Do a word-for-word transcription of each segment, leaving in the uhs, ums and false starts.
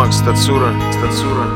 Макс Тацура, Тацура.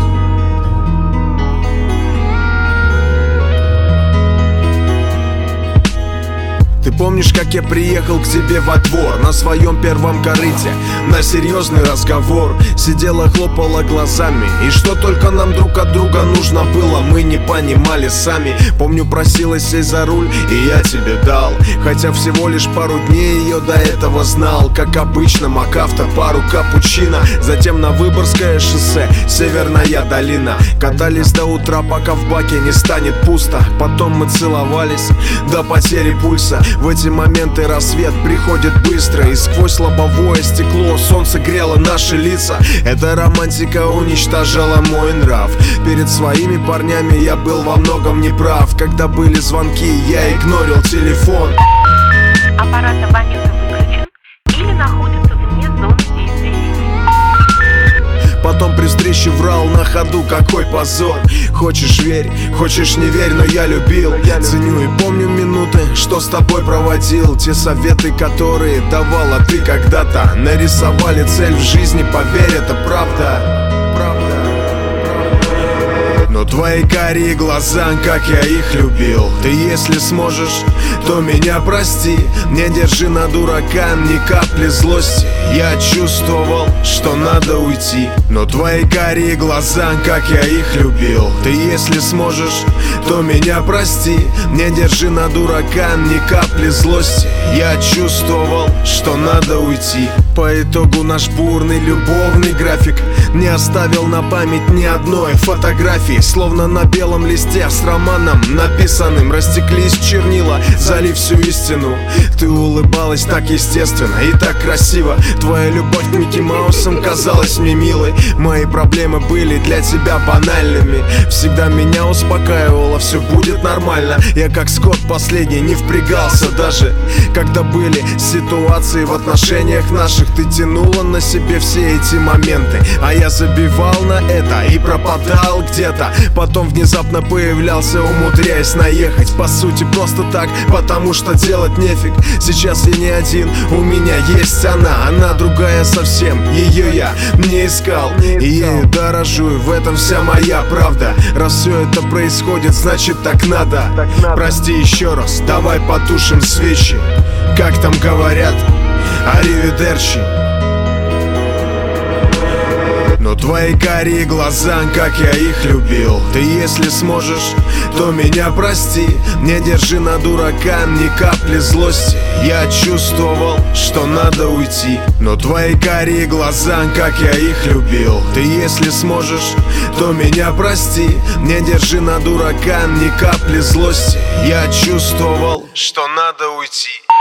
Ты помнишь, как я приехал к тебе во двор на своем первом корыте, на серьезный разговор? Сидела, хлопала глазами, и что только нам друг от друга нужно было, мы не понимали сами. Помню, просилась сесть за руль, и я тебе дал, хотя всего лишь пару дней ее до этого знал. Как обычно, МакАвто, пару капучино, затем на Выборгское шоссе, Северная долина. Катались до утра, пока в баке не станет пусто. Потом мы целовались до потери пульса. В эти моменты рассвет приходит быстро, и сквозь лобовое стекло солнце грело наши лица. Эта романтика уничтожала мой нрав. Перед своими парнями я был во многом неправ. Когда были звонки, я игнорил телефон. Аппарат абонента выключен или находится вне зоны действия. Потом при встрече врал на ходу, какой позор. Хочешь верь, хочешь не верь, но я любил. Ценю и помню минуты, что с тобой проводил. Те советы, которые давала ты когда-то, нарисовали цель в жизни, поверь, это правда. Но твои карие глаза, как я их любил. Ты если сможешь, то меня прости. Не держи на дурака ни капли злости. Я чувствовал, что надо уйти. Но твои карие глаза, как я их любил. Ты если сможешь, то меня прости. Не держи на дурака ни капли злости. Я чувствовал, что надо уйти. По итогу наш бурный любовный график не оставил на память ни одной фотографии. Словно на белом листе с романом написанным растеклись чернила, залив всю истину. Ты улыбалась так естественно и так красиво. Твоя любовь к Микки Маусам казалась мне милой. Мои проблемы были для тебя банальными. Всегда меня успокаивало, все будет нормально. Я как скот последний не впрягался даже. Когда были ситуации в отношениях наших, ты тянула на себе все эти моменты, а я забивал на это и пропадал где-то. Потом внезапно появлялся, умудряясь наехать. По сути просто так, потому что делать нефиг. Сейчас я не один, у меня есть она. Она другая совсем, ее я не искал. И ею дорожу, и в этом вся моя правда. Раз все это происходит, значит так надо. Прости еще раз, давай потушим свечи. Как там говорят, аривидерчи. Но твои карие глаза, как я их любил. Ты если сможешь, то меня прости. Не держи на дурака ни капли злости. Я чувствовал, что надо уйти. Но твои карие глаза, как я их любил. Ты если сможешь, то меня прости. Не держи на дурака ни капли злости. Я чувствовал, что надо уйти.